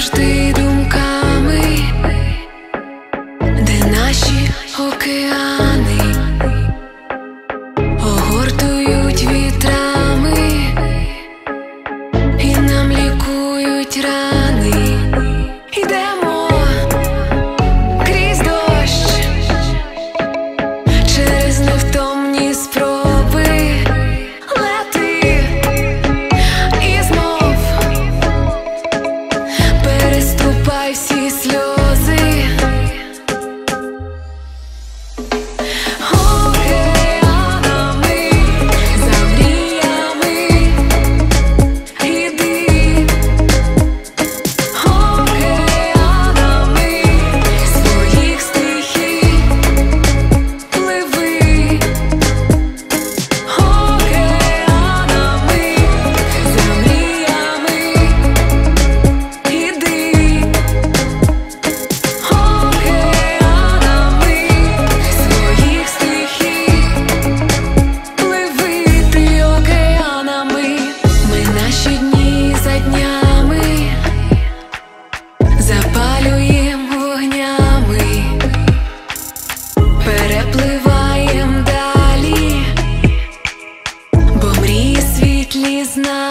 завжди думками, де наші океани огортують вітрами і нам лікують рани. Ідемо крізь дощ, через невтомні спроби. Лети і знов переступай всі сльози. Океанами, за мріями іди. Океанами своїх стихій пливи. Океанами, за мріями іди. Океанами своїх стихій пливи ти океанами. Ми наші дні за днями запалюєм вогнями, перепливаєм далі, бо мрії світлі з нами.